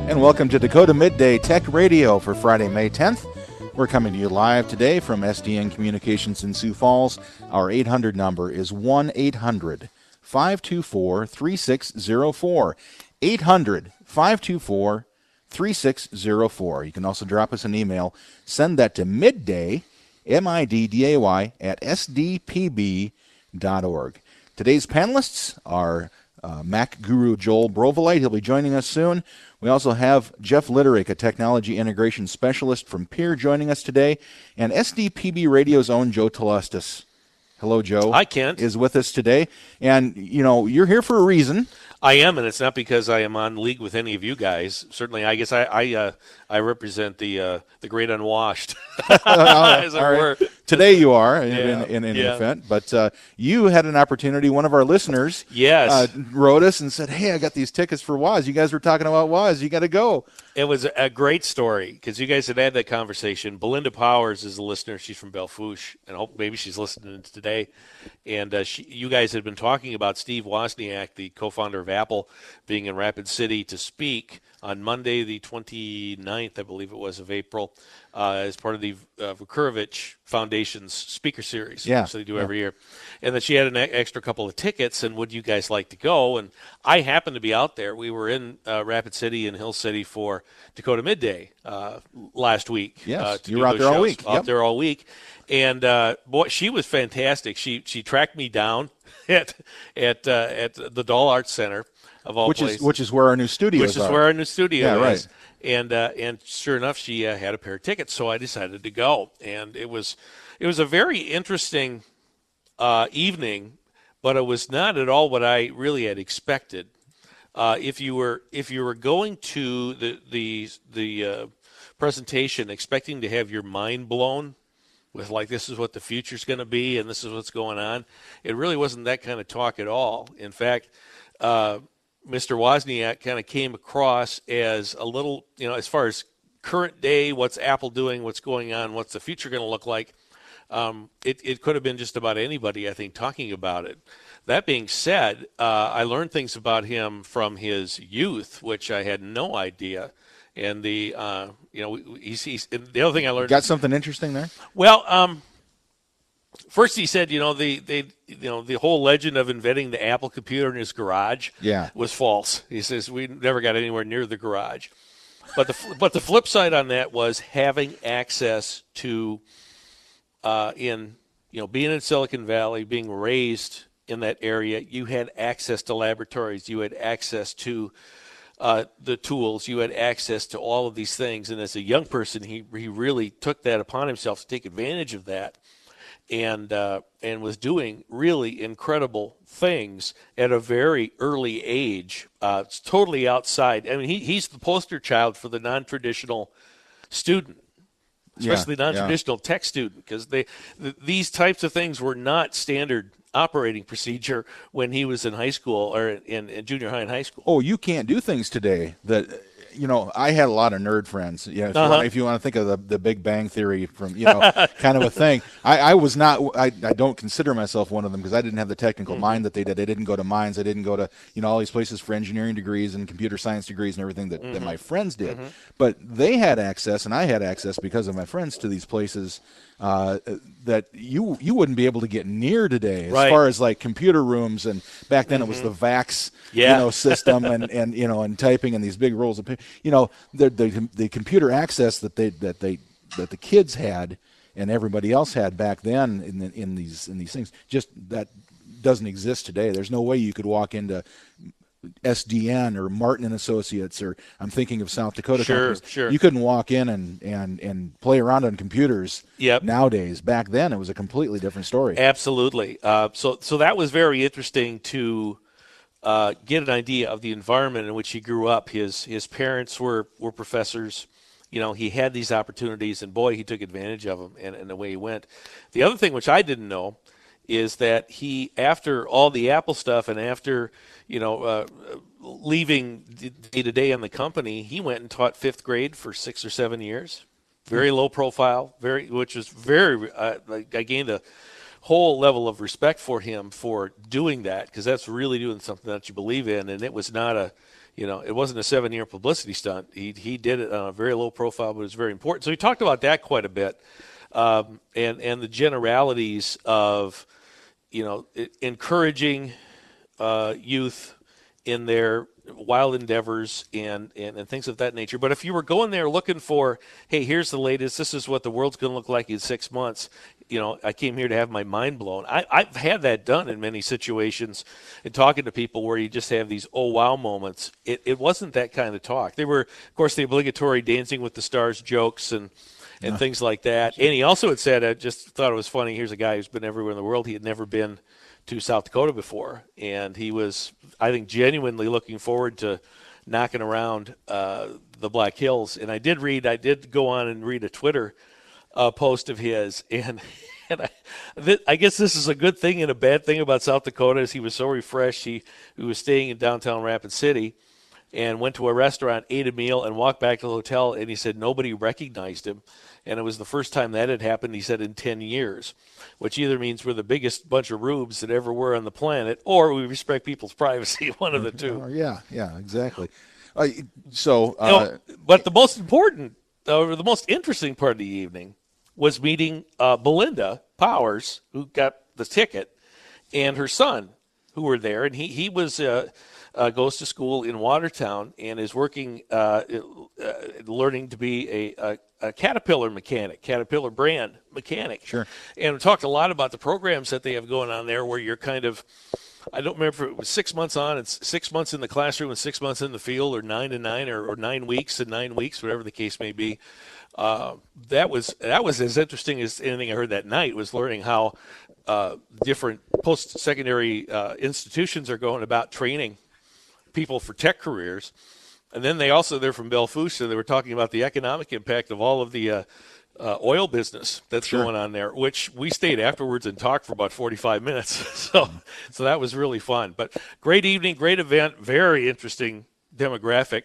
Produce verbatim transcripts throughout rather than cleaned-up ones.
And welcome to Dakota Midday Tech Radio for Friday, May tenth. We're coming to you live today from S D N Communications in Sioux Falls. Our eight hundred number is one eight hundred five two four three six zero four. eight hundred five two four three six zero four. You can also drop us an email. Send that to midday, M I D D A Y, at S D P B dot org. Today's panelists are uh, Mac guru Joel Brovelite. He'll be joining us soon. We also have Jeff Litterick, a technology integration specialist from Peer, joining us today, and S D P B Radio's own Joe Telustis. Hello, Joe. Hi, Kent. Is with us today. And, you know, you're here for a reason. I am, and it's not because I am on league with any of you guys. Certainly, I guess I I, uh, I represent the uh, the great unwashed, as it were. Today you are, in, Yeah. in, in any Yeah. event. But uh, you had an opportunity. One of our listeners Yes. uh, wrote us and said, hey, I got these tickets for Woz. You guys were talking about Woz. You got to go. It was a great story because you guys had had that conversation. Belinda Powers is a listener. She's from Belfouche, and hope maybe she's listening today. And uh, she, you guys had been talking about Steve Wozniak, the co-founder of Apple, being in Rapid City to speak on Monday, the twenty-ninth, I believe it was, of April, uh, as part of the uh, Vukurovich Foundation's speaker series, Yeah, which they do yeah. every year. And that she had an e- extra couple of tickets, and would you guys like to go? And I happened to be out there. We were in uh, Rapid City and Hill City for Dakota Midday uh, last week. Yes, uh, to you do were out those there all shows. week. Out Yep. there all week. And, uh, boy, she was fantastic. She she tracked me down at at uh, at the Doll Arts Center, of all Which places. is which is where our new studios Which is are. where our new studio Yeah, is. right. And uh, and sure enough, she uh, had a pair of tickets, so I decided to go. And it was it was a very interesting uh, evening, but it was not at all what I really had expected. Uh, if you were if you were going to the the the uh, presentation expecting to have your mind blown with like this is what the future's going to be and this is what's going on, it really wasn't that kind of talk at all. In fact, uh, Mister Wozniak kind of came across as a little, you know, as far as current day, what's Apple doing, what's going on, what's the future going to look like. Um, it, it could have been just about anybody, I think, talking about it. That being said, uh, I learned things about him from his youth, which I had no idea. And the, uh, you know, he's, he's the other thing I learned. Got something interesting there? Well, um, first he said, you know, the they, you know, the whole legend of inventing the Apple computer in his garage Yeah. was false. He says we never got anywhere near the garage. But the but the flip side on that was having access to, uh, in you know, being in Silicon Valley, being raised in that area, you had access to laboratories, you had access to uh, the tools, you had access to all of these things. And as a young person, he he really took that upon himself to take advantage of that. And uh, and was doing really incredible things at a very early age. Uh, it's totally outside. I mean, he he's the poster child for the non-traditional student, especially Yeah, the non-traditional tech student, because they th- these types of things were not standard operating procedure when he was in high school or in, in junior high and high school. Oh, you can't do things today that, you know, I had a lot of nerd friends. You know, if, Uh-huh. you, want, if you want to think of the, the Big Bang Theory from, you know, kind of a thing. I, I was not, I, I don't consider myself one of them because I didn't have the technical Mm-hmm. mind that they did. I didn't go to mines. I didn't go to, you know, all these places for engineering degrees and computer science degrees and everything that, Mm-hmm. that my friends did. But they had access and I had access because of my friends to these places uh, that you you wouldn't be able to get near today as Right. far as like computer rooms. And back then it was the VAX, Yeah. you know, system and, and you know and typing and these big rolls of pa- you know the the the computer access that they that they that the kids had and everybody else had back then in the, in these in these things just that doesn't exist today. There's no way you could walk into S D N or Martin and Associates or I'm thinking of South Dakota Sure, companies. sure. You couldn't walk in and and and play around on computers. Yep. Nowadays, back then it was a completely different story. Absolutely. Uh, so so that was very interesting to uh, get an idea of the environment in which he grew up. His his parents were, were professors. You know, he had these opportunities, and boy, he took advantage of them and, and the way he went. The other thing which I didn't know is that he, after all the Apple stuff and after, you know, uh, leaving day to day on the company, he went and taught fifth grade for six or seven years. Very low profile, very, which was very, uh, like I gained a whole level of respect for him for doing that, because that's really doing something that you believe in. And it was not a, you know, it wasn't a seven-year publicity stunt. He he did it on a very low profile, but it was very important. So he talked about that quite a bit, um, and and the generalities of, you know, encouraging uh, youth in their wild endeavors and, and, and things of that nature. But if you were going there looking for, hey, here's the latest, this is what the world's going to look like in six months, you know, I came here to have my mind blown. I, I've had that done in many situations in talking to people where you just have these oh, wow moments. It, it wasn't that kind of talk. They were, of course, the obligatory Dancing with the Stars jokes and, and yeah. things like that. And he also had said, I just thought it was funny, here's a guy who's been everywhere in the world. He had never been to South Dakota before, and he was, I think, genuinely looking forward to knocking around uh, the Black Hills. And I did read, I did go on and read a Twitter uh, post of his, and and I, th- I guess this is a good thing and a bad thing about South Dakota is he was so refreshed. He, he was staying in downtown Rapid City and went to a restaurant, ate a meal, and walked back to the hotel, and he said nobody recognized him. And it was the first time that had happened, he said, in ten years, which either means we're the biggest bunch of rubes that ever were on the planet, or we respect people's privacy, one of the two. Yeah, yeah, exactly. Uh, so, uh, you know, But the most important, or the most interesting part of the evening was meeting uh, Belinda Powers, who got the ticket, and her son, who were there. And he, he was uh, uh, goes to school in Watertown and is working, uh, uh, learning to be a, a a Caterpillar mechanic, Caterpillar brand mechanic. Sure. And we talked a lot about the programs that they have going on there where you're kind of, I don't remember if it was six months on, it's six months in the classroom and six months in the field, or nine and nine, or, or nine weeks and nine weeks, whatever the case may be. Uh, that was that was as interesting as anything I heard that night, was learning how uh, different post-secondary uh, institutions are going about training people for tech careers. And then they also, they're from Belfouche, so they were talking about the economic impact of all of the uh, uh, oil business that's sure. going on there, which we stayed afterwards and talked for about forty-five minutes. so so that was really fun. But great evening, great event, very interesting demographic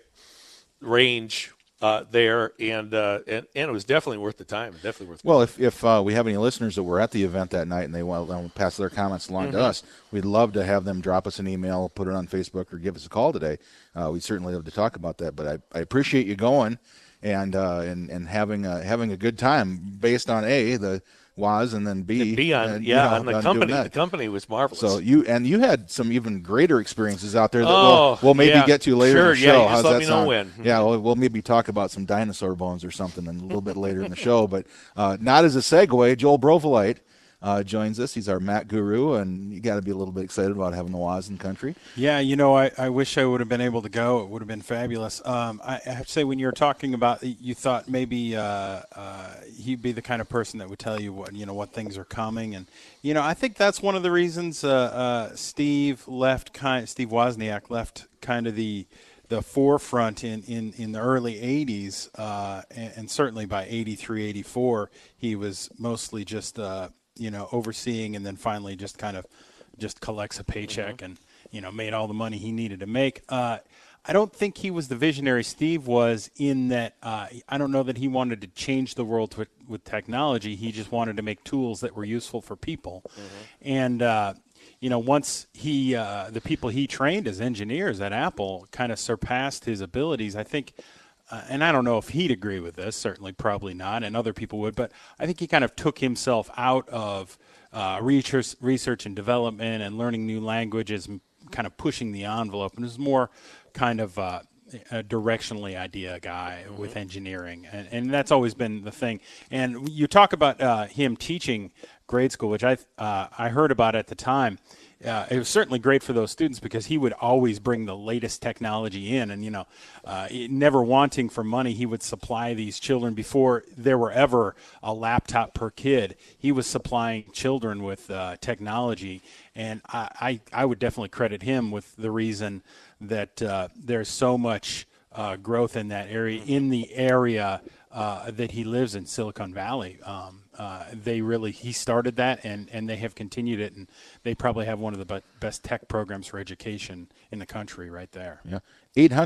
range uh, there, and, uh, and and it was definitely worth the time. Definitely worth the Well, if, if uh, we have any listeners that were at the event that night and they want to pass their comments along mm-hmm. to us, we'd love to have them drop us an email, put it on Facebook, or give us a call today. Uh, we'd certainly love to talk about that. But I, I appreciate you going and uh, and and having a, having a good time based on A, the W A S, and then B, and B on, and, yeah, you know, on the on company. The company was marvelous. So you and you had some even greater experiences out there that oh, we'll, we'll maybe yeah. get to later sure, in the show. Yeah, you How's just let that me sound? know when. Yeah, we'll, we'll maybe talk about some dinosaur bones or something in a little bit later in the show. But uh, not as a segue, Joel Brovolite Uh, joins us. He's our Mac guru, and you got to be a little bit excited about having the W A S in country. Yeah, you know, I, I wish I would have been able to go. It would have been fabulous. Um, I, I have to say, when you were talking about, you thought maybe uh, uh, he'd be the kind of person that would tell you what you know what things are coming, and you know, I think that's one of the reasons uh, uh, Steve left. Kind Steve Wozniak left kind of the. the forefront in, in, in the early eighties, uh, and, and certainly by eighty-three, eighty-four, he was mostly just, uh, you know, overseeing, and then finally just kind of just collects a paycheck mm-hmm. and, you know, made all the money he needed to make. Uh, I don't think he was the visionary Steve was in that uh, I don't know that he wanted to change the world with, with technology. He just wanted to make tools that were useful for people. Mm-hmm. And, uh, you know, once he, uh, the people he trained as engineers at Apple kind of surpassed his abilities, I think, uh, and I don't know if he'd agree with this, certainly probably not, and other people would, but I think he kind of took himself out of uh, research, research and development and learning new languages and kind of pushing the envelope, and was more kind of uh, a directionally idea guy mm-hmm. with engineering, and, and that's always been the thing. And you talk about uh, him teaching grade school, which I uh, I heard about at the time. Uh, it was certainly great for those students because he would always bring the latest technology in, and you know, uh, never wanting for money, he would supply these children before there were ever a laptop per kid. He was supplying children with uh, technology, and I, I I would definitely credit him with the reason that uh, there's so much uh, growth in that area, in the area uh, that he lives in, Silicon Valley. Um, uh, they really, he started that, and, and they have continued it, and they probably have one of the be- best tech programs for education in the country right there. Yeah, eight hundred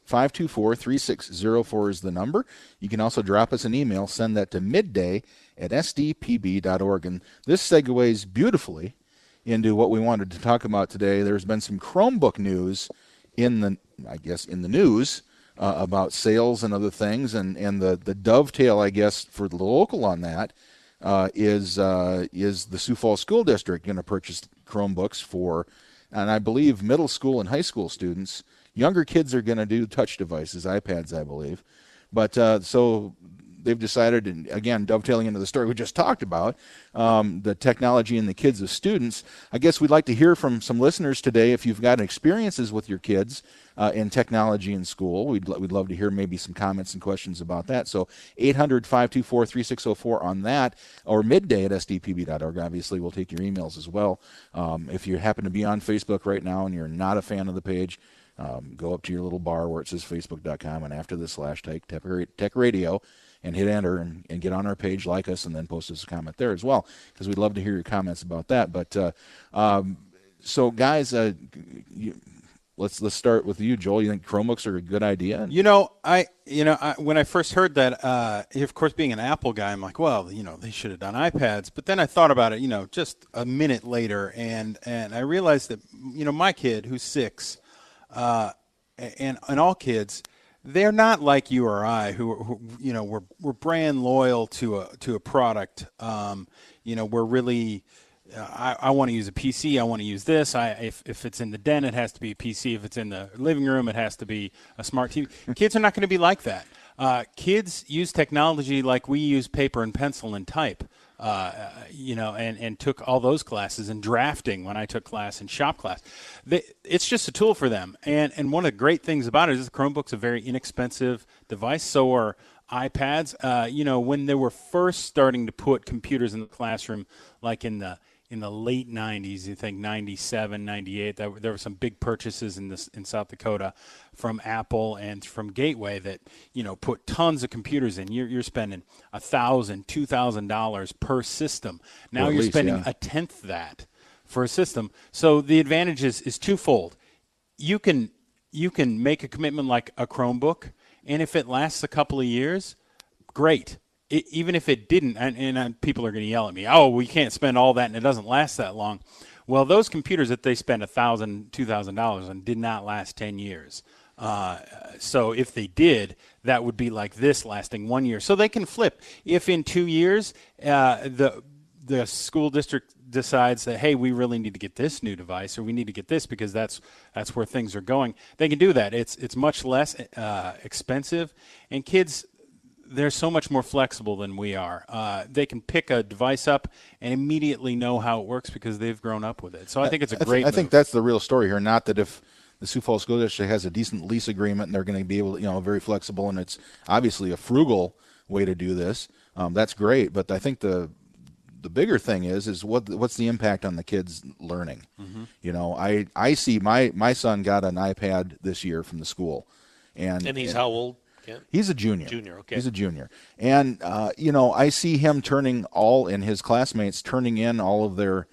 five two four, three six zero four is the number. You can also drop us an email. Send that to midday at s d p b dot org. And this segues beautifully into what we wanted to talk about today. There's been some Chromebook news in the, I guess, in the news uh, about sales and other things. And, and the, the dovetail, I guess, for the local on that uh, is, uh, is the Sioux Falls School District going to purchase Chromebooks for, and I believe, middle school and high school students. Younger kids are going to do touch devices, iPads, I believe. But uh, so they've decided, and again, dovetailing into the story we just talked about, um, the technology and the kids as students. I guess we'd like to hear from some listeners today if you've got experiences with your kids uh, in technology in school. We'd, we'd love to hear maybe some comments and questions about that. So eight hundred, five two four, three six zero four on that, or midday at s d p b dot org. Obviously, we'll take your emails as well. Um, if you happen to be on Facebook right now and you're not a fan of the page, Um, go up to your little bar where it says facebook dot com, and after the slash tech, tech radio, and hit enter and, and get on our page, like us, and then post us a comment there as well, because we'd love to hear your comments about that. But uh, um, so, guys, uh, you, let's let's start with you, Joel. You think Chromebooks are a good idea? You know, I you know I, when I first heard that, uh, of course, being an Apple guy, I'm like, well, you know, they should have done iPads. But then I thought about it, you know, just a minute later, and and I realized that, you know, my kid who's six. Uh, and and all kids, they're not like you or I, who, who you know, we're we're brand loyal to a to a product. Um, you know, we're really, uh, I, I want to use a P C. I want to use this. I if if it's in the den, it has to be a P C. If it's in the living room, it has to be a smart T V. Kids are not going to be like that. Uh, kids use technology like we use paper and pencil and type. Uh, you know, and, and took all those classes, and drafting when I took class, and shop class. They, it's just a tool for them. And and one of the great things about it is the Chromebook's a very inexpensive device. So are iPads. Uh, you know, when they were first starting to put computers in the classroom, like in the in the late nineties, you think ninety-seven, ninety-eight, there, there were some big purchases in this in South Dakota from Apple and from Gateway that, you know, put tons of computers in. You're, you're spending one thousand dollars, two thousand dollars per system. Now well, you're least, spending yeah. a tenth that for a system. So the advantage is, is twofold. You can you can make a commitment like a Chromebook, and if it lasts a couple of years, great. It, even if it didn't, and, and people are going to yell at me, oh, we can't spend all that and it doesn't last that long. Well, those computers that they spent one thousand dollars, two thousand dollars on did not last ten years. Uh, so if they did, that would be like this lasting one year. So they can flip. If in two years uh, the the school district decides that, hey, we really need to get this new device, or we need to get this because that's that's where things are going, they can do that. It's it's much less uh, expensive, and kids, they're so much more flexible than we are. Uh, they can pick a device up and immediately know how it works because they've grown up with it. So I think it's a I, great th- I move. think that's the real story here. Not that if the Sioux Falls School District has a decent lease agreement and they're going to be able to, you know, very flexible, and it's obviously a frugal way to do this. Um, that's great. But I think the the bigger thing is is what what's the impact on the kids learning? Mm-hmm. You know, I, I see my, my son got an iPad this year from the school. And, And he's and, how old? Yeah. He's a junior. Junior, okay. He's a junior. And, uh, you know, I see him turning all, and his classmates turning in all of their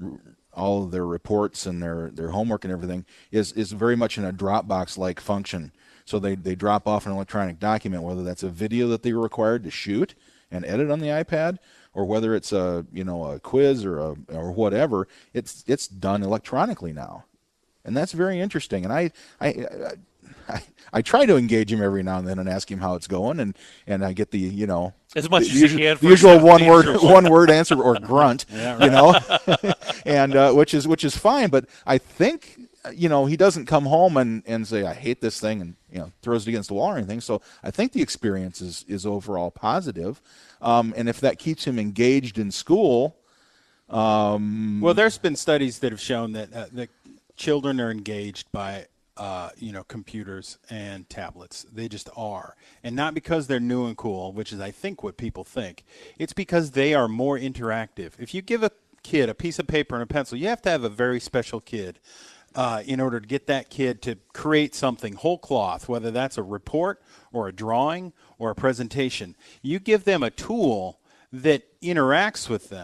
all of their reports and their, their homework and everything is, is very much in a Dropbox-like function. So they, they drop off an electronic document, whether that's a video that they were required to shoot and edit on the iPad, or whether it's a, you know, a quiz or a, or whatever. It's it's done electronically now. And that's very interesting. And I I, I I, I try to engage him every now and then and ask him how it's going, and, and I get the, you know, as much the, as usual, you can for the usual one word answers. one word answer or grunt, Yeah, right. you know, and uh, which is which is fine. But I think, you know, he doesn't come home and, and say, I hate this thing, and, you know, throws it against the wall or anything. So I think the experience is, is overall positive. Um, and if that keeps him engaged in school. Um, well, there's been studies that have shown that uh, the children are engaged by Uh, you know, computers and tablets. They just are. And not because they're new and cool, which is, I think, what people think. It's because they are more interactive. If you give a kid a piece of paper and a pencil, you have to have a very special kid uh, in order to get that kid to create something whole cloth, whether that's a report or a drawing or a presentation. You give them a tool that interacts with them.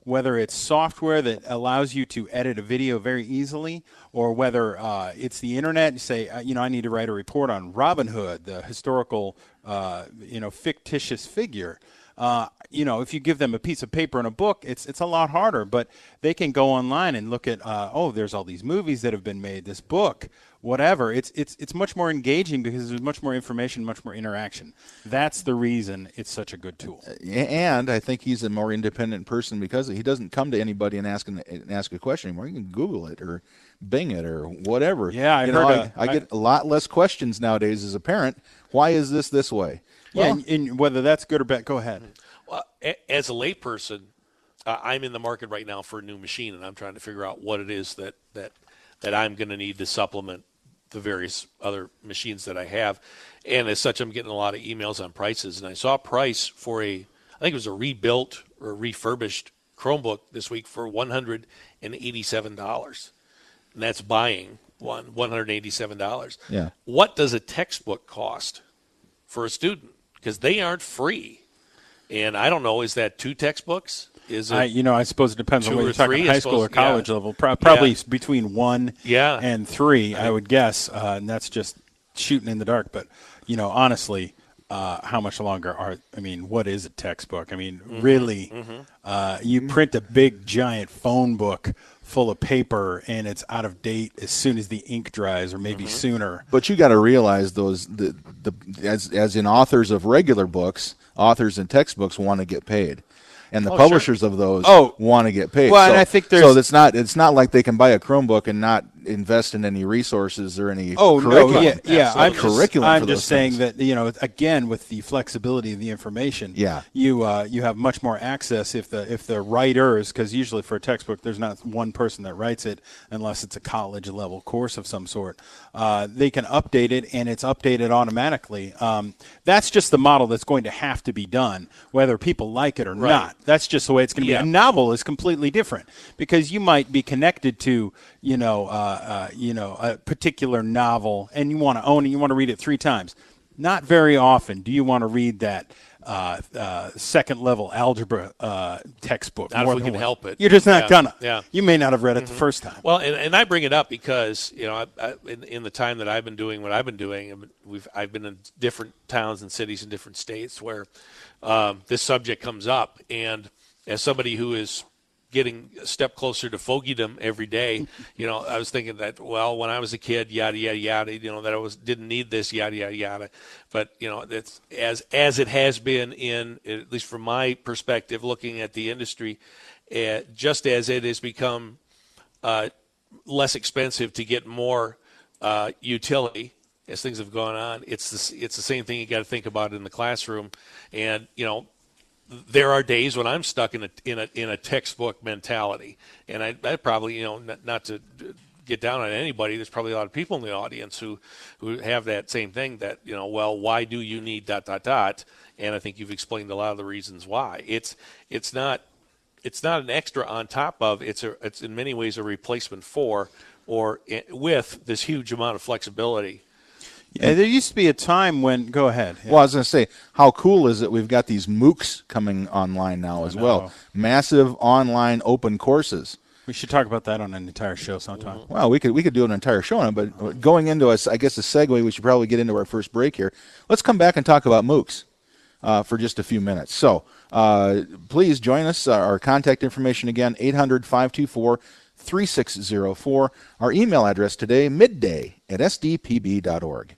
whether it's software that allows you to edit a video very easily, or whether uh, it's the internet. You say, uh, you know, I need to write a report on Robin Hood, the historical, uh, you know, fictitious figure. Uh, you know, if you give them a piece of paper and a book, it's it's a lot harder. But they can go online and look at, uh, oh, there's all these movies that have been made, this book, whatever. It's it's it's much more engaging because there's much more information, much more interaction. That's the reason it's such a good tool. And I think he's a more independent person because he doesn't come to anybody and ask and ask a question anymore. You can Google it or Bing it or whatever. Yeah, I you heard. know, A, I, I get a lot less questions nowadays as a parent. Why is this this way? Yeah, Well, and, and whether that's good or bad, go ahead. Well, a- as a layperson, uh, I'm in the market right now for a new machine, and I'm trying to figure out what it is that that, that I'm going to need to supplement the various other machines that I have. And as such, I'm getting a lot of emails on prices. And I saw a price for a, I think it was a rebuilt or refurbished Chromebook this week for one hundred eighty-seven dollars. And that's buying one, one hundred eighty-seven dollars. Yeah. What does a textbook cost for a student? Because they aren't free. And I don't know, is that two textbooks? Is it I, you know, I suppose it depends on two whether or you're talking three? high I school or suppose- yeah. college level. Pro- probably Yeah. between one Yeah. and three, I would guess. Uh, and that's just shooting in the dark. But, you know, honestly, uh, how much longer are, I mean, what is a textbook? I mean, Mm-hmm. really, uh, you print a big, giant phone book full of paper and it's out of date as soon as the ink dries or maybe Mm-hmm. sooner. But you got to realize those the the as as in authors of regular books, authors in textbooks want to get paid, and the Oh, publishers of those Oh. want to get paid. Well, so, and I think so there's- it's not it's not like they can buy a Chromebook and not invest in any resources or any Oh curriculum. no, yeah, yeah. I'm Absolutely. just, curriculum. I'm for just those saying things. that you know, again, with the flexibility of the information, Yeah. you uh, you have much more access if the if the writers, because usually for a textbook, there's not one person that writes it unless it's a college level course of some sort. Uh, they can update it, and it's updated automatically. Um, that's just the model that's going to have to be done, whether people like it or Right. not. That's just the way it's going to Yeah. be. A novel is completely different because you might be connected to, you know, uh, uh, you know, a particular novel, and you want to own it. You want to read it three times. Not very often do you want to read that uh, uh, second level algebra uh, textbook. Not if more we than can once. help it. You're just not Yeah. gonna. Yeah. You may not have read it the first time. Well, and, and I bring it up because, you know, I, I, in, in the time that I've been doing what I've been doing, I mean, we've I've been in different towns and cities in different states where um, this subject comes up. And as somebody who is getting a step closer to fogiedom every day, you know, I was thinking that, well, when I was a kid, yada, yada, yada, you know, that I was didn't need this, yada, yada, yada. But, you know, that's as as it has been in, at least from my perspective, looking at the industry, uh, just as it has become uh, less expensive to get more uh, utility as things have gone on, it's the, it's the same thing you got to think about in the classroom. And, you know, there are days when I'm stuck in a in a in a textbook mentality, and I, I probably, you know, not, not to get down on anybody. There's probably a lot of people in the audience who who have that same thing. That, you know, well, why do you need dot dot dot? And I think you've explained a lot of the reasons why. It's it's not it's not an extra on top of. It's a it's in many ways a replacement for, or i- with this huge amount of flexibility. Yeah, there used to be a time when. Go ahead. Yeah. Well, I was going to say, how cool is it? We've got these MOOCs coming online now as well. know. Massive online open courses. We should talk about that on an entire show sometime. Well, we could we could do an entire show on it, but going into a, I guess a segue, we should probably get into our first break here. Let's come back and talk about MOOCs uh, for just a few minutes. So uh, please join us. Uh, our contact information again, eight hundred, five two four, three six zero four. Our email address today, midday at s d p b dot org.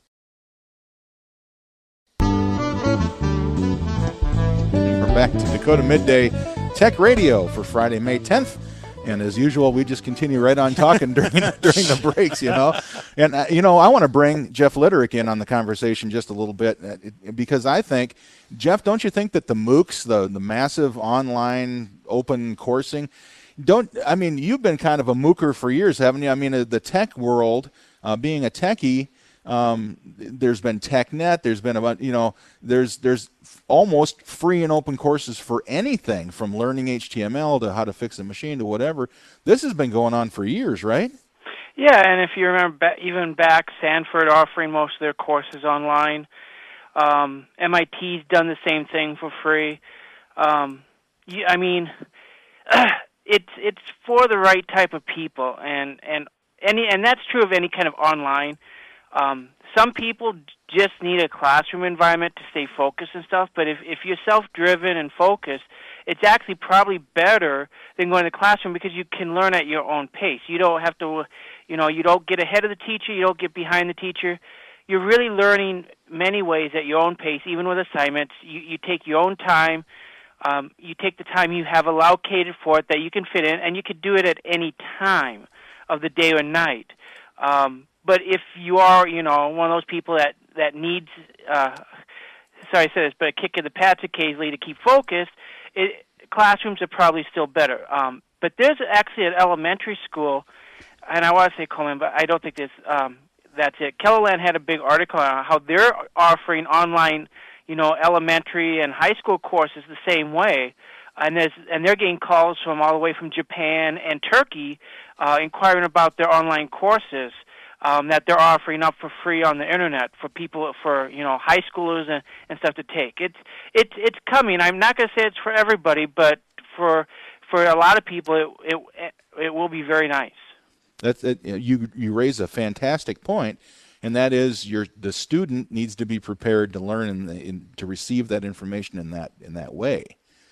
We're back to Dakota Midday Tech Radio for Friday, May tenth. And as usual, we just continue right on talking during during the breaks, you know. And, uh, you know, I want to bring Jeff Litterick in on the conversation just a little bit uh, it, because I think, Jeff, don't you think that the MOOCs, the, the massive online open coursing, don't, I mean, you've been kind of a MOOCer for years, haven't you? I mean, uh, the tech world, uh, being a techie, um, there's been TechNet, there's been about, you know, there's there's almost free and open courses for anything from learning H T M L to how to fix a machine to whatever. This has been going on for years, right? Yeah, and if you remember, ba- even back, Sanford offering most of their courses online. Um, M I T's done the same thing for free. Um, you, I mean, it's it's for the right type of people, and and any and that's true of any kind of online. Um, some people just need a classroom environment to stay focused and stuff, but if if you're self-driven and focused, it's actually probably better than going to the classroom because you can learn at your own pace. You don't have to, you know, you don't get ahead of the teacher, you don't get behind the teacher. You're really learning many ways at your own pace, even with assignments. You, you take your own time. Um, you take the time you have allocated for it that you can fit in, and you could do it at any time of the day or night. Um, but if you are, you know, one of those people that, that needs, uh, sorry I said this, but a kick in the pants occasionally to keep focused, it, classrooms are probably still better. Um, but there's actually an elementary school, and I want to say Coleman, but I don't think there's, um, that's it. Kellerland had a big article on how they're offering online, you know, elementary and high school courses the same way, and there's and they're getting calls from all the way from Japan and Turkey, uh, inquiring about their online courses um, that they're offering up for free on the internet for people, for you know, high schoolers and, and stuff to take. It's it's it's coming. I'm not going to say it's for everybody, but for for a lot of people, it it it will be very nice. That's it. You you raise a fantastic point, and that is your the student needs to be prepared to learn and in, to receive that information in that in that way.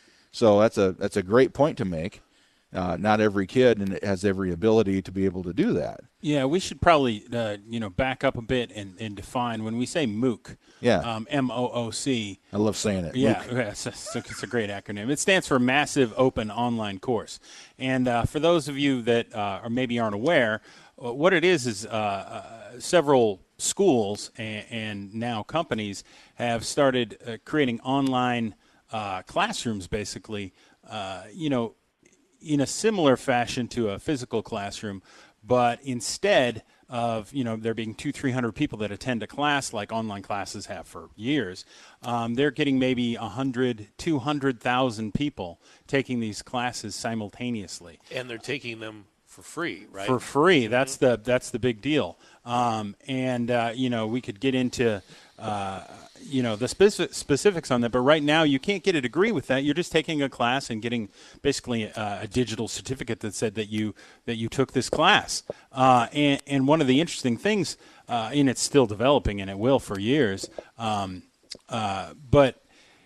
So that's a that's a great point to make. Uh, not every kid and has every ability to be able to do that. Yeah, we should probably uh, you know back up a bit and, and define when we say MOOC. Yeah. Um, M O O C. I love saying it. Yeah, MOOC. yeah it's, a, it's a great acronym. It stands for Massive Open Online Course. And uh, for those of you that uh, or maybe aren't aware, uh, what it is is uh, uh, several schools and, and now companies have started uh, creating online uh, classrooms, basically. Uh, you know. in a similar fashion to a physical classroom, but instead of, you know, there being two, three hundred people that attend a class like online classes have for years, um, they're getting maybe one hundred, two hundred thousand people taking these classes simultaneously. And they're taking them for free, right? For free. That's mm-hmm. the that's the big deal. Um, and, uh, you know, we could get into uh, you know, the specific specifics on that, but right now you can't get a degree with that. You're just taking a class and getting basically a, a digital certificate that said that you that you took this class. Uh, and, and one of the interesting things, uh, and it's still developing, and it will for years, um, uh, but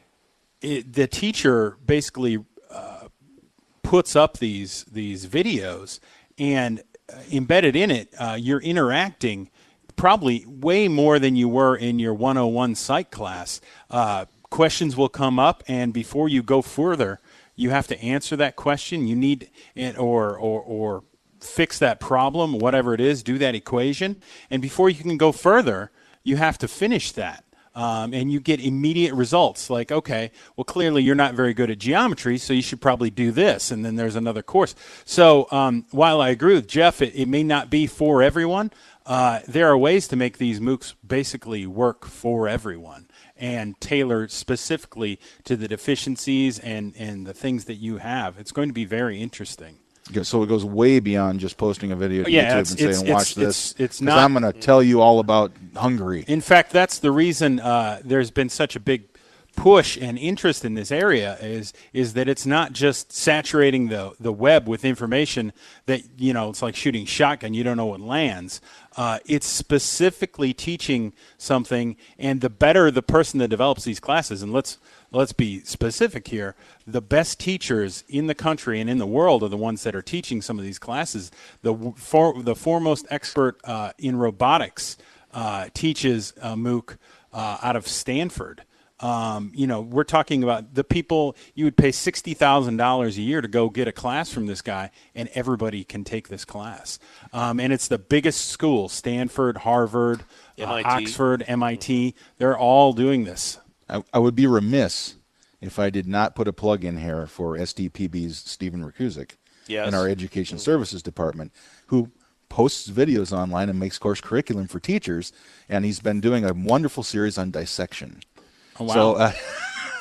it, the teacher basically uh, puts up these these videos, and uh, embedded in it, uh, you're interacting probably way more than you were in your one oh one psych class. Uh, questions will come up, and before you go further, you have to answer that question. You need or or or fix that problem, whatever it is, do that equation. And before you can go further, you have to finish that. Um, and you get immediate results like, okay, well, clearly you're not very good at geometry, so you should probably do this. And then there's another course. So um, while I agree with Jeff, it, it may not be for everyone. Uh, there are ways to make these MOOCs basically work for everyone and tailor specifically to the deficiencies and, and the things that you have. It's going to be very interesting. So it goes way beyond just posting a video to yeah, YouTube it's, and it's, saying, it's, watch this. It's, it's not. I'm going to tell you all about Hungary. In fact, that's the reason uh, there's been such a big push and interest in this area is is that it's not just saturating the the web with information that, you know, it's like shooting shotgun, you don't know what lands. Uh, it's specifically teaching something, and the better the person that develops these classes, and let's let's be specific here, the best teachers in the country and in the world are the ones that are teaching some of these classes. The for, the foremost expert uh, in robotics uh, teaches a MOOC uh, out of Stanford. Um, you know, we're talking about the people you would pay sixty thousand dollars a year to go get a class from this guy, and everybody can take this class. Um, and it's the biggest school, Stanford, Harvard, uh, Oxford, M I T. They're all doing this. I, I would be remiss if I did not put a plug in here for S D P B's Stephen Rakusic yes. in our Education Services Department, who posts videos online and makes course curriculum for teachers, and he's been doing a wonderful series on dissection. Oh, wow. So, uh,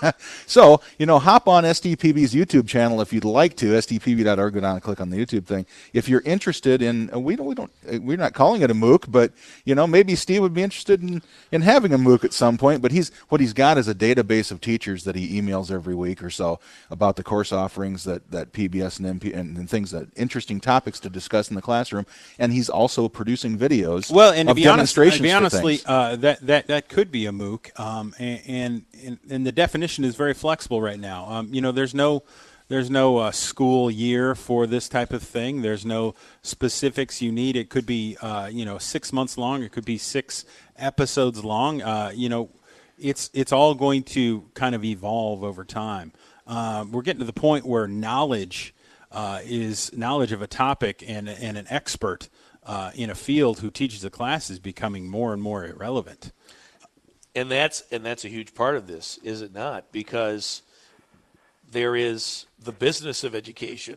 So, you know, hop on S T P B's YouTube channel if you'd like to, S T P B dot org, go down and click on the YouTube thing. If you're interested in, we don't, we don't, we're not calling it a MOOC, but, you know, maybe Steve would be interested in, in having a MOOC at some point, but he's, what he's got is a database of teachers that he emails every week or so about the course offerings that, that P B S and M P and, and things that, interesting topics to discuss in the classroom. And he's also producing videos well, and of to be honest, demonstrations to be honestly, for things. Uh, that, that, that could be a MOOC, um, and, and, and the definition is very flexible right now. Um, you know, there's no there's no uh, school year for this type of thing. There's no specifics you need. It could be uh, you know six months long. It could be six episodes long. Uh, you know, it's it's all going to kind of evolve over time. Uh, we're getting to the point where knowledge uh, is knowledge of a topic, and and an expert uh, in a field who teaches a class is becoming more and more irrelevant. And that's and that's a huge part of this, is it not? Because there is the business of education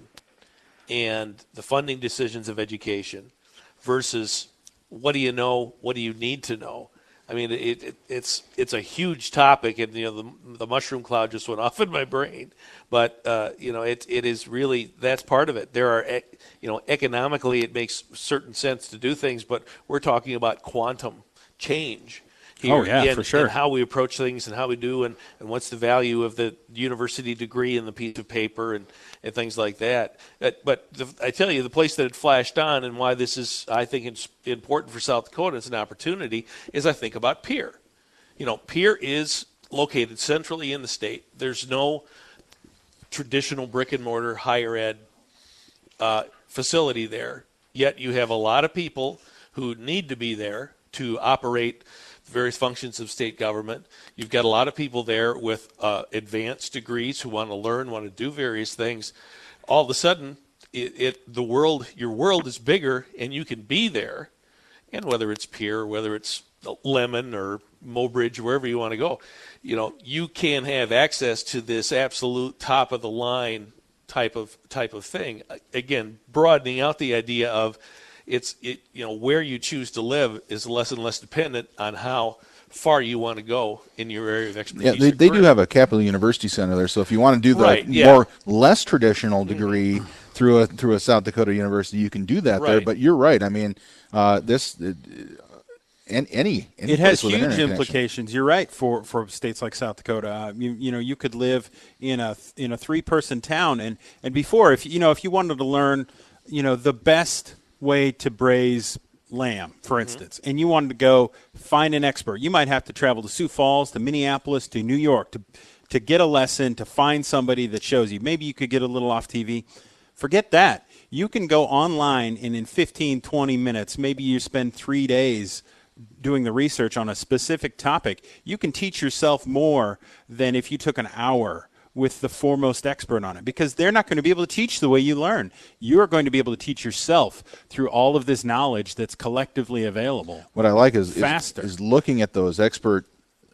and the funding decisions of education versus what do you know, what do you need to know? I mean, it, it, it's it's a huge topic, and you know the, the mushroom cloud just went off in my brain. But uh, you know, it it is really, that's part of it. There are, you know, economically it makes certain sense to do things, but we're talking about quantum change here. Oh, yeah, and, for sure. and how we approach things and how we do, and, and what's the value of the university degree and the piece of paper and, and things like that. But, but the, I tell you, the place that it flashed on and why this is, I think, it's important for South Dakota as an opportunity is I think about Pierre. You know, Pierre is located centrally in the state. There's no traditional brick and mortar higher ed uh, facility there, yet you have a lot of people who need to be there to operate various functions of state government. You've got a lot of people there with uh, advanced degrees who want to learn, want to do various things. All of a sudden, it, it the world, your world is bigger, and you can be there. And whether it's Pierre, whether it's Lemon or Mobridge, wherever you want to go, you know, you can have access to this absolute top of the line type of type of thing. Again, broadening out the idea of It's it you know where you choose to live is less and less dependent on how far you want to go in your area of expertise. Yeah, they, they do have a Capital University Center there, so if you want to do the right, yeah. more less traditional degree mm-hmm. through a through a South Dakota university, you can do that right. there. But you're right. I mean, uh, this uh, and any, any it has huge implications. You're right for, for states like South Dakota. Uh, you you know you could live in a in a three person town, and, and before if you know if you wanted to learn, you know the best way to braise lamb, for instance, mm-hmm. and you wanted to go find an expert, you might have to travel to Sioux Falls, to Minneapolis, to New York to to get a lesson, to find somebody that shows you. Maybe you could get a little off T V. Forget that. You can go online, and in fifteen, twenty minutes, maybe you spend three days doing the research on a specific topic. You can teach yourself more than if you took an hour with the foremost expert on it, because they're not going to be able to teach the way you learn. You're going to be able to teach yourself through all of this knowledge that's collectively available. What I like is, faster. is, is looking at those expert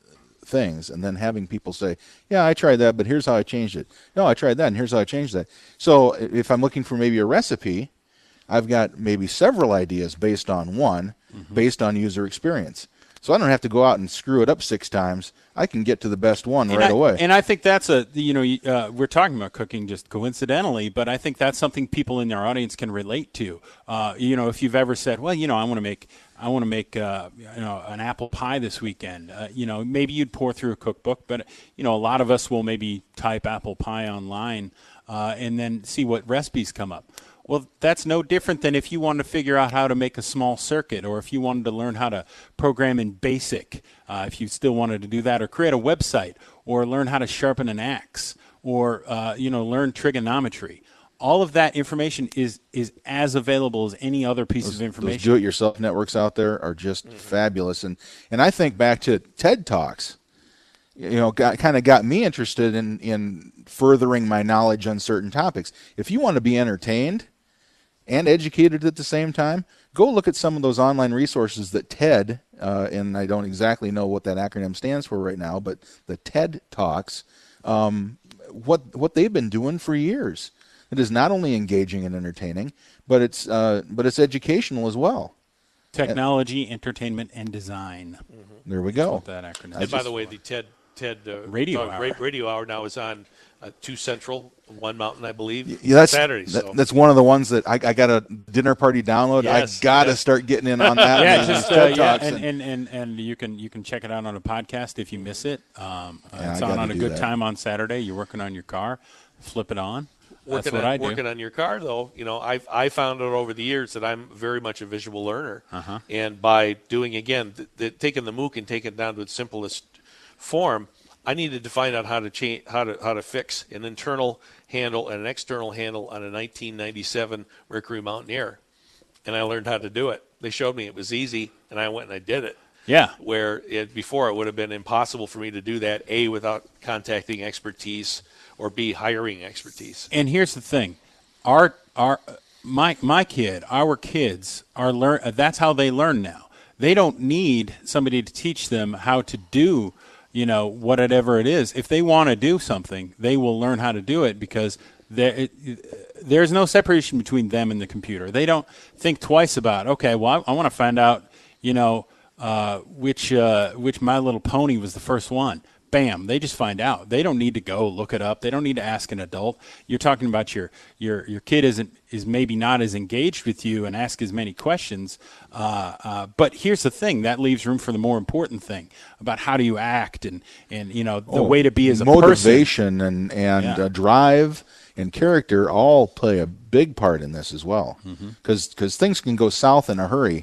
things and then having people say, yeah, I tried that, but here's how I changed it. No, I tried that, and here's how I changed that. So if I'm looking for maybe a recipe, I've got maybe several ideas based on one, mm-hmm. based on user experience. So I don't have to go out and screw it up six times. I can get to the best one and right I, away. And I think that's a, you know, uh, we're talking about cooking just coincidentally, but I think that's something people in our audience can relate to. Uh, you know, if you've ever said, well, you know, I want to make, I want to make, uh, you know, an apple pie this weekend. Uh, you know, maybe you'd pour through a cookbook, but, you know, a lot of us will maybe type apple pie online uh, and then see what recipes come up. Well, that's no different than if you wanted to figure out how to make a small circuit, or if you wanted to learn how to program in BASIC, uh, if you still wanted to do that, or create a website, or learn how to sharpen an axe, or, uh, you know, learn trigonometry. All of that information is is as available as any other piece those, of information. Those do-it-yourself networks out there are just mm-hmm. fabulous. And, and I think back to TED Talks, you know, got, kind of got me interested in, in furthering my knowledge on certain topics. If you want to be entertained and educated at the same time, go look at some of those online resources that TED, uh, and I don't exactly know what that acronym stands for right now, but the TED Talks, um, what what they've been doing for years. It is not only engaging and entertaining, but it's uh, but it's educational as well. Technology, and, entertainment, and design. Mm-hmm. There we go. That's what that acronym And is. by the way, the TED Ted uh, Radio uh, Hour. Radio Hour now is on uh, two Central, one Mountain, I believe. Yeah, that's Saturday. that- So. that's one of the ones that I, I got a dinner party download. Yes, I got to yes. start getting in on that. Yeah, and just these uh, TED yeah, Talks and, and, and, and you can you can check it out on a podcast if you miss it. Um, uh, Yeah, it's I on gotta on a do good that. time on Saturday. You're working on your car, flip it on. That's Working what on, I do. working on your car, though, you know, I've I found out over the years that I'm very much a visual learner, Uh-huh. and by doing again, the, the, taking the MOOC and taking it down to its simplest form, I needed to find out how to change, how to how to fix an internal handle and an external handle on a nineteen ninety-seven Mercury Mountaineer, and I learned how to do it. They showed me it was easy, and I went and I did it. Yeah. Where it, before it would have been impossible for me to do that, A, without contacting expertise, or B, hiring expertise. And here's the thing, our our my my kid, our kids are learn. Uh, that's how they learn now. They don't need somebody to teach them how to do, you know, whatever it is. If they want to do something, they will learn how to do it because there it, there's no separation between them and the computer. They don't think twice about, okay, well, I, I want to find out, you know, uh, which uh, which My Little Pony was the first one. Bam, they just find out. They don't need to go look it up. They don't need to ask an adult. You're talking about your your your kid isn't is maybe not as engaged with you and ask as many questions. Uh, uh, but here's the thing, that leaves room for the more important thing about how do you act and and you know the Oh, way to be as a person. motivation and and Yeah. uh, drive and character all play a big part in this as well, Mm-hmm. because things can go south in a hurry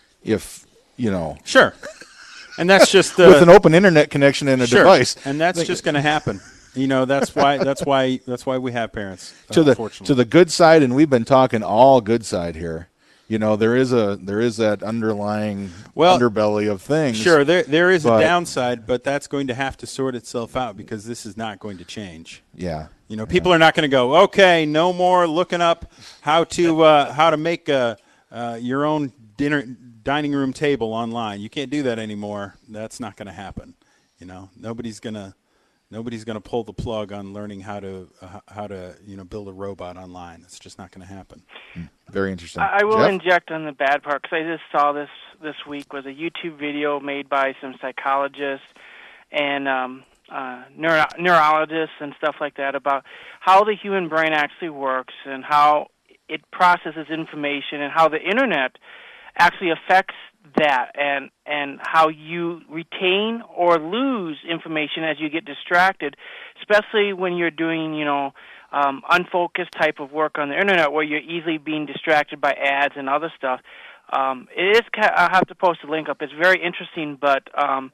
if you know Sure, and that's just uh, with an open internet connection and a sure. device. and that's Think- just going to happen. You know, that's why that's why that's why we have parents. Uh, to the unfortunately. to the good side, and we've been talking all good side here. You know, there is a there is that underlying Well, underbelly of things. Sure, there there is but- a downside, but that's going to have to sort itself out because this is not going to change. Yeah. You know, people are not going to go, okay, no more looking up how to uh, how to make uh, uh, your own dinner dining room table online. You can't do that anymore. That's not going to happen. You know, nobody's gonna nobody's gonna pull the plug on learning how to uh, how to you know build a robot online. It's just not going to happen. Very interesting. I I will Jeff? inject on the bad part because I just saw this this week was a YouTube video made by some psychologists and um, uh, neuro- neurologists and stuff like that about how the human brain actually works and how it processes information and how the internet actually affects that and and how you retain or lose information as you get distracted, especially when you're doing you know um, unfocused type of work on the internet where you're easily being distracted by ads and other stuff. Um, it is. I'll have to post a link up. It's very interesting, but um,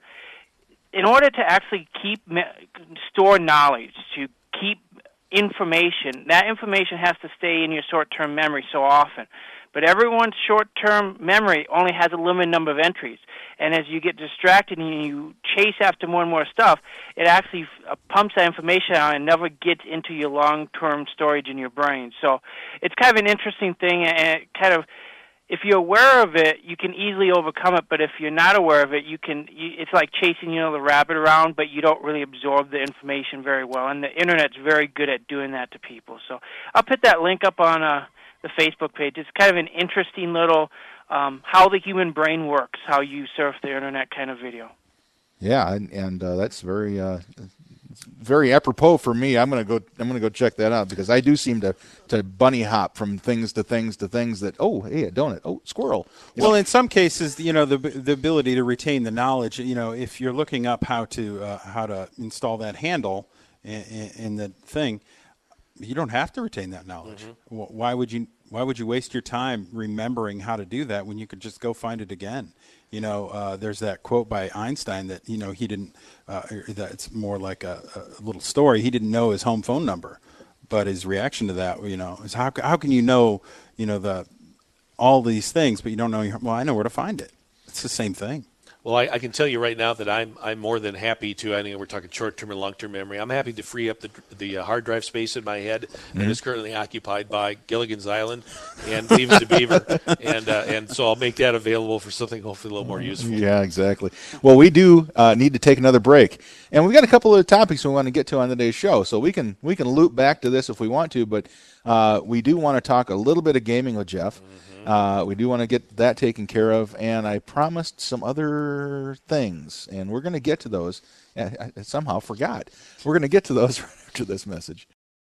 in order to actually keep store knowledge, to keep information, that information has to stay in your short-term memory so often. But everyone's short-term memory only has a limited number of entries. And as you get distracted and you chase after more and more stuff, it actually uh, pumps that information out and never gets into your long-term storage in your brain. So it's kind of an interesting thing, and it kind of, if you're aware of it, you can easily overcome it. But if you're not aware of it, you can. You, it's like chasing, you know, the rabbit around, but you don't really absorb the information very well. And the internet's very good at doing that to people. So I'll put that link up on uh, the Facebook page. It's kind of an interesting little um, how the human brain works, how you surf the internet kind of video. Yeah, and, and uh, that's very uh, very apropos for me. I'm gonna go. I'm gonna go check that out because I do seem to, to bunny hop from things to things to things that. Oh, hey, a donut. Oh, squirrel. You Well, know? in some cases, you know, the the ability to retain the knowledge. You know, if you're looking up how to uh, how to install that handle in, in, in the thing, you don't have to retain that knowledge. Mm-hmm. Wh- Why would you? Why would you waste your time remembering how to do that when you could just go find it again? You know, uh, there's that quote by Einstein that you know he didn't. Uh, that it's more like a, a little story. He didn't know his home phone number, but his reaction to that, you know, is how how can you know, you know, the all these things, but you don't know your. Well, I know where to find it. It's the same thing. Well, I, I can tell you right now that I'm I'm more than happy to. I think we're talking short-term and long-term memory. I'm happy to free up the the uh, hard drive space in my head Mm-hmm. that is currently occupied by Gilligan's Island and Leaves to Beaver, and uh, and so I'll make that available for something hopefully a little more useful. Yeah, exactly. Well, we do uh, need to take another break, and we've got a couple of topics we want to get to on today's show, so we can we can loop back to this if we want to. But uh, we do want to talk a little bit of gaming with Jeff. Mm-hmm. Uh, we do want to get that taken care of, and I promised some other things, and we're going to get to those. I, I somehow forgot. We're going to get to those right after this message.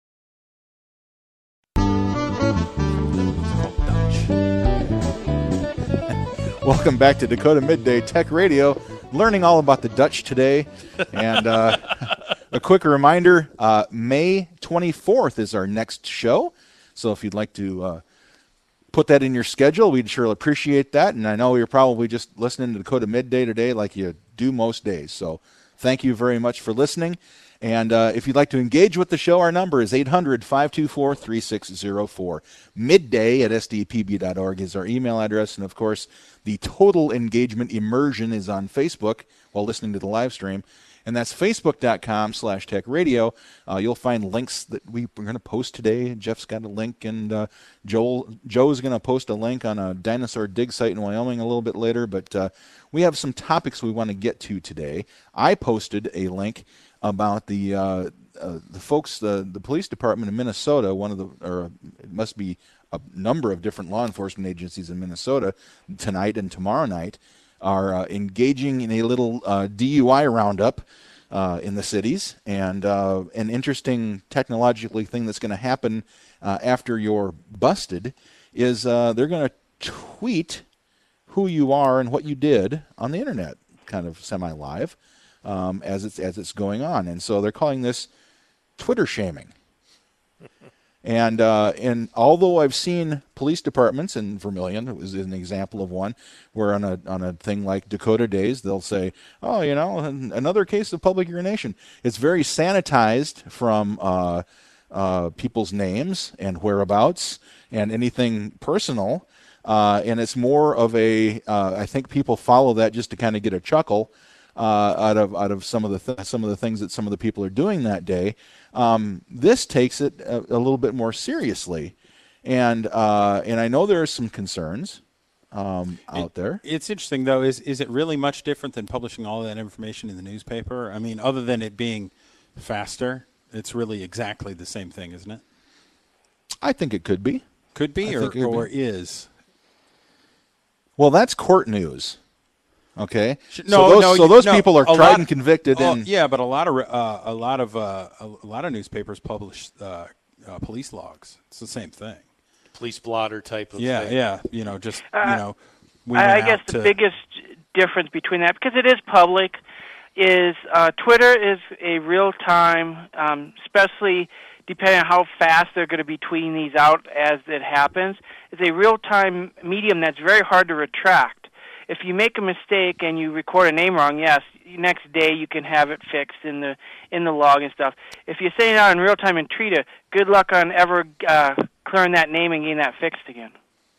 Welcome back to Dakota Midday Tech Radio, learning all about the Dutch today. And uh, a quick reminder, uh, May twenty-fourth is our next show. So if you'd like to uh, put that in your schedule, we'd sure appreciate that. And I know you're probably just listening to Dakota Midday today like you do most days. So thank you very much for listening. And uh, if you'd like to engage with the show, our number is eight hundred, five two four, three six zero four. Midday at S D P B dot org is our email address. And, of course, the Total Engagement Immersion is on Facebook while listening to the live stream. And that's facebook.com slash tech radio. Uh, you'll find links that we, we're going to post today. Jeff's got a link, and uh, Joel Joe's going to post a link on a dinosaur dig site in Wyoming a little bit later. But uh, we have some topics we want to get to today. I posted a link about the uh, uh, the folks, the the police department in Minnesota. One of the, or it must be a number of different law enforcement agencies in Minnesota tonight and tomorrow night are uh, engaging in a little uh, D U I roundup uh, in the cities, and uh, an interesting technologically thing that's going to happen uh, after you're busted is uh, they're going to tweet who you are and what you did on the internet, kind of semi-live. Um, as it's as it's going on, and so they're calling this Twitter shaming. And uh, and although I've seen police departments in Vermilion, it was an example of one where on a on a thing like Dakota Days, they'll say, "Oh, you know, another case of public urination." It's very sanitized from uh, uh, people's names and whereabouts and anything personal, uh, and it's more of a. Uh, I think people follow that just to kind of get a chuckle. Uh, out of out of some of the th- some of the things that some of the people are doing that day, um, this takes it a, a little bit more seriously, and uh, and I know there are some concerns um, out it, there. It's interesting though. Is is it really much different than publishing all of that information in the newspaper? I mean, other than it being faster, it's really exactly the same thing, isn't it? I think it could be. Could be, I or or be. is. Well, that's court news. Okay. No, so those, no, so those no, people are tried lot, and convicted. Oh, and yeah, but a lot of uh, a lot of uh, a lot of newspapers publish uh, uh, police logs. It's the same thing. Police blotter type of yeah, thing. Yeah, You know, just uh, you know. We I, I guess the to, biggest difference between that, because it is public, is uh, Twitter is a real time, um, especially depending on how fast they're going to be tweeting these out as it happens. It's a real time medium that's very hard to retract. If you make a mistake and you record a name wrong, yes, next day you can have it fixed in the in the log and stuff. If you're saying it out in real time in Trita, good luck on ever uh, clearing that name and getting that fixed again.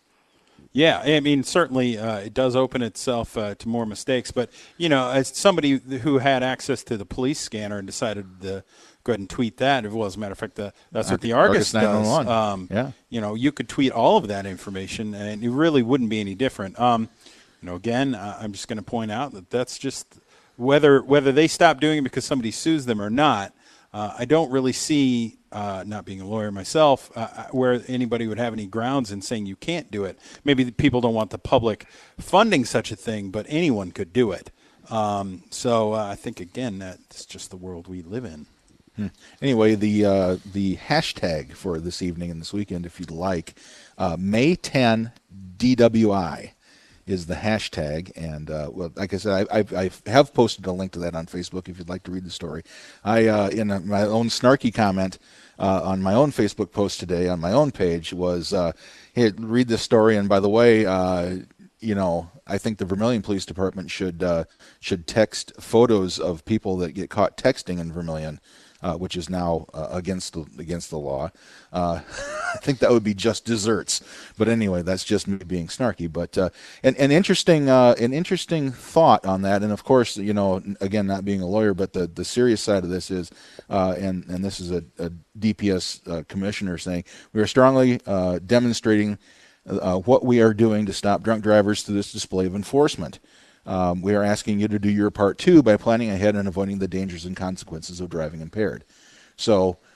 Yeah, I mean, certainly uh, it does open itself uh, to more mistakes. But, you know, as somebody who had access to the police scanner and decided to go ahead and tweet that, well, as a matter of fact, the, that's what the Argus, Argus does. Um, yeah. You know, you could tweet all of that information, and it really wouldn't be any different. Um, you know, again, uh, I'm just going to point out that that's just whether whether they stop doing it because somebody sues them or not. Uh, I don't really see, uh, not being a lawyer myself, uh, where anybody would have any grounds in saying you can't do it. Maybe the people don't want the public funding such a thing, but anyone could do it. Um, so uh, I think, again, that's just the world we live in. Hmm. Anyway, the uh, the hashtag for this evening and this weekend, if you'd like, uh, May tenth D W I. Is the hashtag, and uh, well, like I said, I, I, I have posted a link to that on Facebook if you'd like to read the story. I, uh, in a, my own snarky comment uh, on my own Facebook post today on my own page was, uh, hey, read this story, and by the way, uh, you know, I think the Vermilion Police Department should uh, should text photos of people that get caught texting in Vermilion. Uh, which is now uh, against the against the law. Uh, I think that would be just desserts. But anyway, that's just me being snarky. But uh, an, an interesting uh, an interesting thought on that. And of course, you know, again, not being a lawyer, but the, the serious side of this is, uh, and and this is a, a D P S uh, commissioner saying we are strongly uh, demonstrating uh, what we are doing to stop drunk drivers through this display of enforcement. Um, we are asking you to do your part too by planning ahead and avoiding the dangers and consequences of driving impaired. So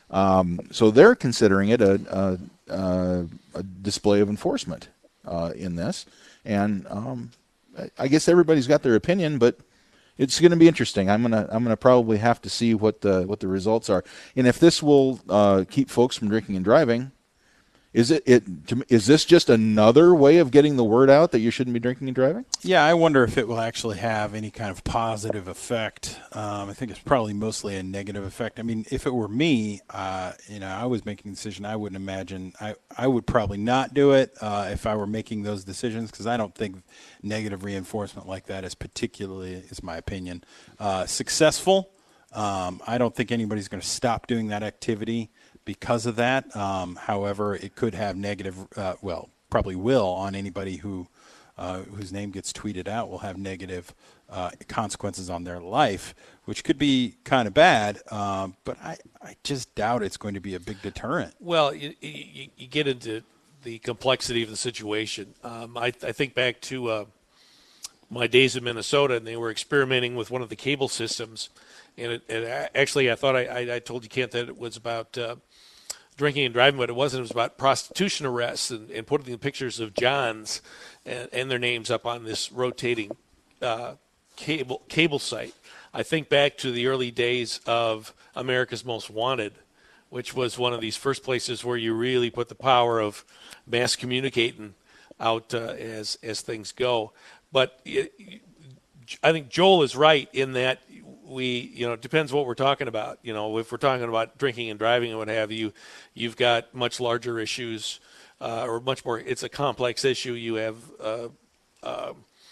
Um, so they're considering it a, a, a, a display of enforcement uh, in this. And um, I guess everybody's got their opinion, but it's going to be interesting. I'm gonna I'm gonna probably have to see what the what the results are, and if this will uh, keep folks from drinking and driving. Is it, it is this just another way of getting the word out that you shouldn't be drinking and driving? Yeah, I wonder if it will actually have any kind of positive effect. Um, I think it's probably mostly a negative effect. I mean, if it were me, uh, you know, I was making a decision, I wouldn't imagine, I, I would probably not do it uh, if I were making those decisions, because I don't think negative reinforcement like that is particularly, is my opinion, uh, successful. Um, I don't think anybody's going to stop doing that activity because of that. Um, however, it could have negative, uh, well, probably will on anybody who uh, whose name gets tweeted out will have negative uh, consequences on their life, which could be kind of bad. Um, but I, I just doubt it's going to be a big deterrent. Well, you, you, you get into the complexity of the situation. Um, I, I think back to uh, my days in Minnesota, and they were experimenting with one of the cable systems. And it, it, actually, I thought I, I, I told you, Kent, that it was about uh, drinking and driving, but it wasn't. It was about prostitution arrests and, and putting the pictures of Johns and, and their names up on this rotating uh, cable cable site. I think back to the early days of America's Most Wanted, which was one of these first places where you really put the power of mass communicating out uh, as as things go. But it, I think Joel is right in that we, you know, it depends what we're talking about. You know, if we're talking about drinking and driving and what have you, you've got much larger issues uh, or much more. It's a complex issue. You have uh, uh,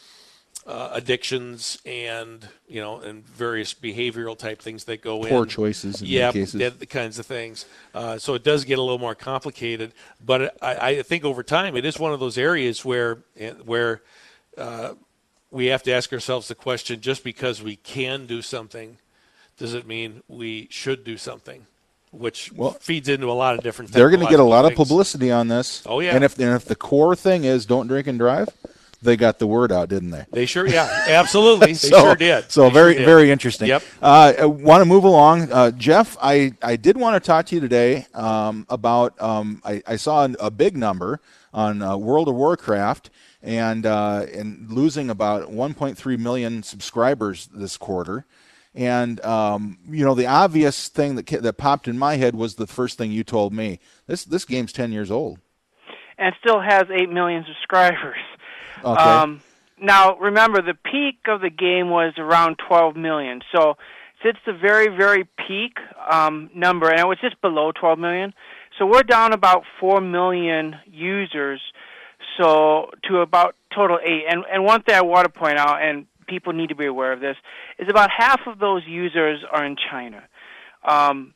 uh, addictions and, you know, and various behavioral type things that go in. Poor choices in yeah, many cases. Yeah, the kinds of things. Uh, so it does get a little more complicated. But I, I think over time it is one of those areas where where uh, we have to ask ourselves the question, just because we can do something, does it mean we should do something? Which well, feeds into a lot of different things. They're going to get a lot things. of publicity on this. Oh, yeah. And if, and if the core thing is don't drink and drive, they got the word out, didn't they? They sure, yeah, absolutely. They so, sure did. So they very, sure did. very interesting. Yep. Uh, I want to move along. Uh, Jeff, I, I did want to talk to you today um, about, um, I, I saw a big number on uh, World of Warcraft, and uh, and losing about one point three million subscribers this quarter. And, um, you know, the obvious thing that that popped in my head was the first thing you told me. This this game's ten years old. And still has eight million subscribers. Okay. Um, now, remember, the peak of the game was around twelve million. So it's the very, very peak um, number, and it was just below twelve million. So we're down about four million users, so to about total eight. And and one thing I want to point out, and people need to be aware of this, is about half of those users are in China. Um,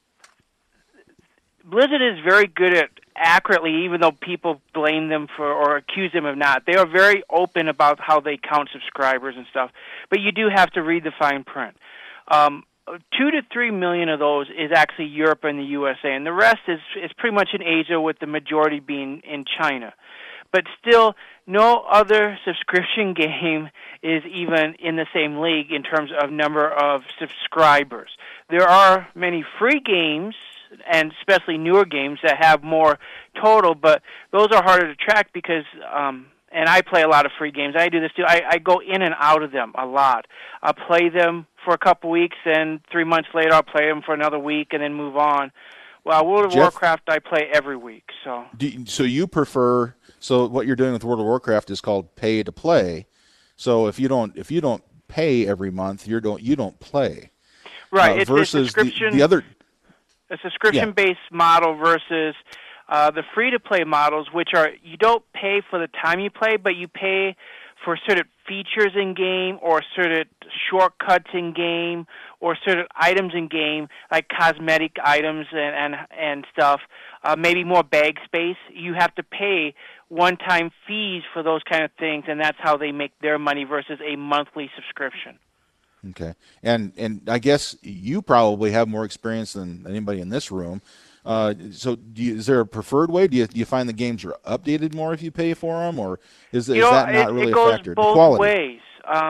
Blizzard is very good at accurately, even though people blame them for or accuse them of not. They are very open about how they count subscribers and stuff, but you do have to read the fine print. Um, two to three million of those is actually Europe and the U S A, and the rest is is pretty much in Asia, with the majority being in China. But still, no other subscription game is even in the same league in terms of number of subscribers. There are many free games, and especially newer games, that have more total, but those are harder to track because, um, and I play a lot of free games. I do this too. I, I go in and out of them a lot. I'll play them for a couple weeks, and three months later I'll play them for another week and then move on. Well, World of Jeff, Warcraft I play every week. So, do you, so you prefer? So what you're doing with World of Warcraft is called pay to play. So if you don't if you don't pay every month, you don't you don't play. Right. Uh, it's versus a subscription. The, the other. A subscription-based yeah. model versus uh, the free-to-play models, which are you don't pay for the time you play, but you pay for certain features in game or certain shortcuts in game or certain items in game, like cosmetic items and and, and stuff, uh, maybe more bag space. You have to pay one-time fees for those kind of things, and that's how they make their money versus a monthly subscription. Okay, and and I guess you probably have more experience than anybody in this room. Uh, so, do you, is there a preferred way? Do you do you find the games are updated more if you pay for them, or is, is you know, that not it, really it goes a factor? both the quality. ways. Um,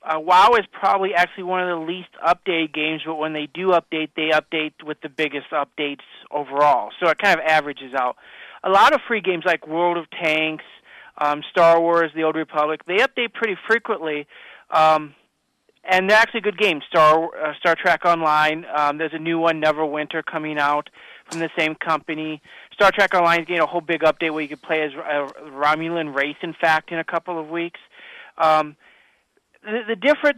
uh, WoW is probably actually one of the least updated games, but when they do update, they update with the biggest updates overall. So it kind of averages out. A lot of free games like World of Tanks, um, Star Wars, The Old Republic, they update pretty frequently, um, and they're actually good games. Star uh, Star Trek Online, um, there's a new one, Neverwinter, coming out from the same company. Star Trek Online is getting a whole big update where you can play as a Romulan race, in fact, in a couple of weeks. Um, the, the difference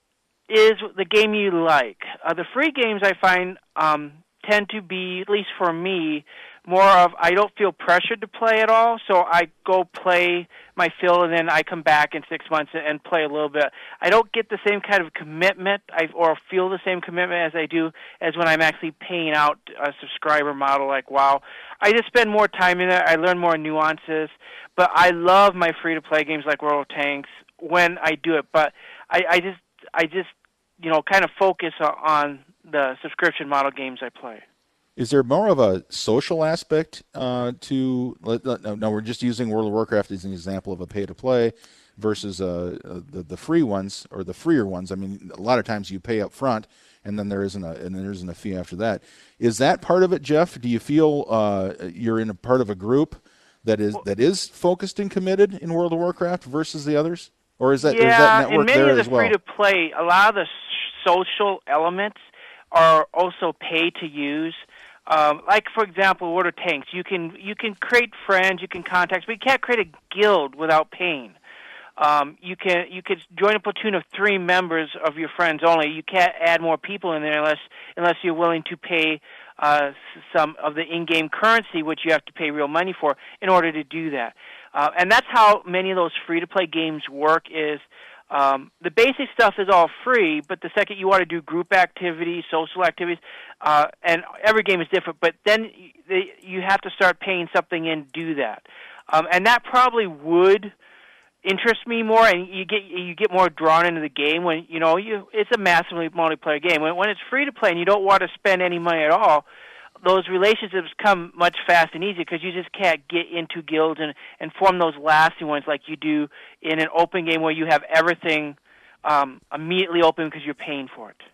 is the game you like. Uh, the free games, I find, um, tend to be, at least for me, more of I don't feel pressured to play at all, so I go play my fill, and then I come back in six months and play a little bit. I don't get the same kind of commitment I, or feel the same commitment as I do as when I'm actually paying out a subscriber model like WoW. I just spend more time in it. I learn more nuances, but I love my free-to-play games like World of Tanks when I do it, but I, I just, I just, you know, kind of focus on the subscription model games I play. Is there more of a social aspect uh, to? No, we're just using World of Warcraft as an example of a pay-to-play versus uh, uh, the the free ones or the freer ones. I mean, a lot of times you pay up front, and then there isn't a and then there isn't a fee after that. Is that part of it, Jeff? Do you feel uh, you're in a part of a group that is that is focused and committed in World of Warcraft versus the others, or is that yeah, is that network in many there of the as well? free-to-play, a lot of the social elements are also pay to use. Um, like, for example, World of Tanks, you can you can create friends, you can contact, but you can't create a guild without paying. Um, you can you could join a platoon of three members of your friends only. You can't add more people in there unless unless you're willing to pay uh, some of the in-game currency, which you have to pay real money for, in order to do that. Uh, and that's how many of those free-to-play games work. Is Um, the basic stuff is all free, but the second you want to do group activities, social activities, uh, and every game is different, but then they, you have to start paying something in to do that. Um, and that probably would interest me more, and you get you get more drawn into the game when, you know, you it's a massively multiplayer game. When, when it's free to play and you don't want to spend any money at all, those relationships come much fast and easy because you just can't get into guilds and, and form those lasting ones like you do in an open game where you have everything um, immediately open because you're paying for it.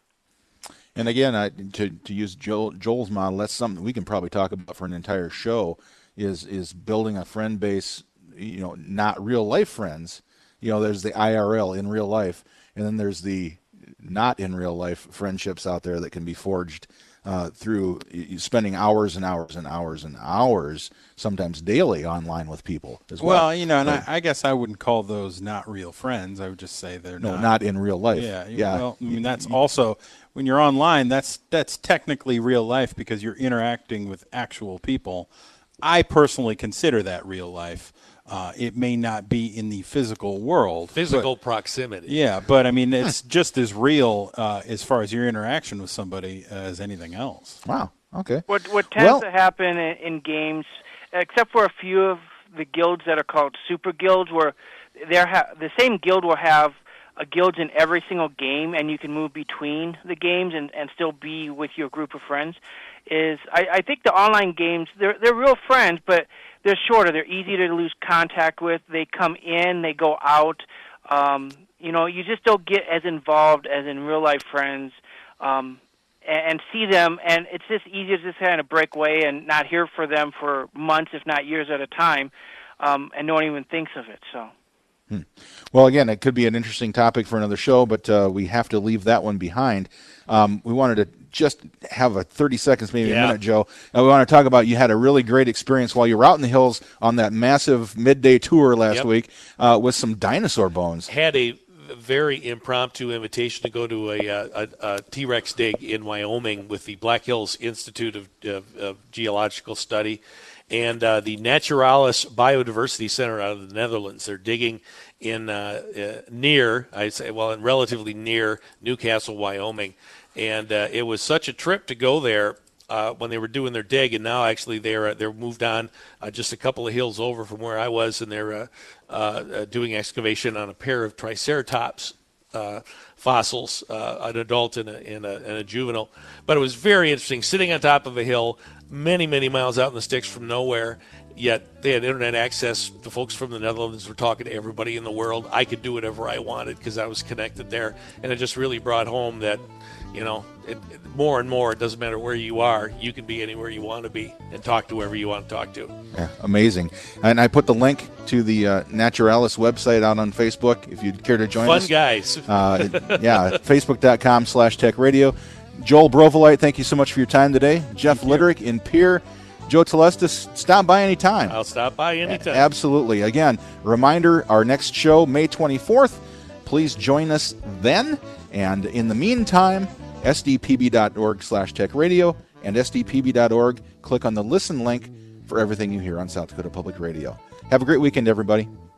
And again, I, to to use Joel, Joel's model, that's something we can probably talk about for an entire show. Is is building a friend base, you know, not real life friends. You know, there's the I R L in real life, and then there's the not in real life friendships out there that can be forged uh, through spending hours and hours and hours and hours, sometimes daily, online with people as well. Well, you know, and so, I, I guess I wouldn't call those not real friends. I would just say they're no, not. not in real life. Yeah, yeah. Well, I mean, that's also when you're online. That's that's technically real life because you're interacting with actual people. I personally consider that real life. Uh, it may not be in the physical world. Physical but, proximity. Yeah, but, I mean, it's just as real uh, as far as your interaction with somebody as anything else. Wow. Okay. What, what tends well, to happen in, in games, except for a few of the guilds that are called super guilds, where they're ha- the same guild will have a guild in every single game, and you can move between the games and, and still be with your group of friends, is I, I think the online games, they're, they're real friends, but they're shorter. They're easy to lose contact with. They come in, they go out. Um, you know, you just don't get as involved as in real-life friends um, and, and see them, and it's just easier to just kind of break away and not hear from them for months, if not years at a time, um, and no one even thinks of it. So. Hmm. Well, again, it could be an interesting topic for another show, but uh, we have to leave that one behind. Um, we wanted to just have a thirty seconds, maybe yeah. a minute, Joe. Uh, we want to talk about you had a really great experience while you were out in the hills on that massive midday tour last yep. week uh, with some dinosaur bones. Had a very impromptu invitation to go to a, a, a T-Rex dig in Wyoming with the Black Hills Institute of, of, of Geological Study and uh, the Naturalis Biodiversity Center out of the Netherlands. They're digging in uh, uh, near, I'd say, well, in relatively near Newcastle, Wyoming. And uh, it was such a trip to go there uh, when they were doing their dig, and now actually they're uh, they're moved on uh, just a couple of hills over from where I was, and they're uh, uh, doing excavation on a pair of Triceratops uh, fossils, uh, an adult and a, and, a, and a juvenile. But it was very interesting, sitting on top of a hill, many, many miles out in the sticks from nowhere, yet they had internet access. The folks from the Netherlands were talking to everybody in the world. I could do whatever I wanted because I was connected there. And it just really brought home that, you know, it, it, more and more, it doesn't matter where you are. You can be anywhere you want to be and talk to whoever you want to talk to. Yeah, amazing. And I put the link to the uh, Naturalis website out on Facebook if you'd care to join Fun us. Fun guys. Uh, yeah, facebook.com slash tech radio. Joel Brovelite, thank you so much for your time today. Jeff Litterick in Pierre. Joe Telestis, stop by anytime. I'll stop by anytime. A- absolutely. Again, reminder, our next show, May twenty-fourth. Please join us then. And in the meantime, sdpb.org slash tech radio and sdpb.org. Click on the listen link for everything you hear on South Dakota Public Radio. Have a great weekend, everybody.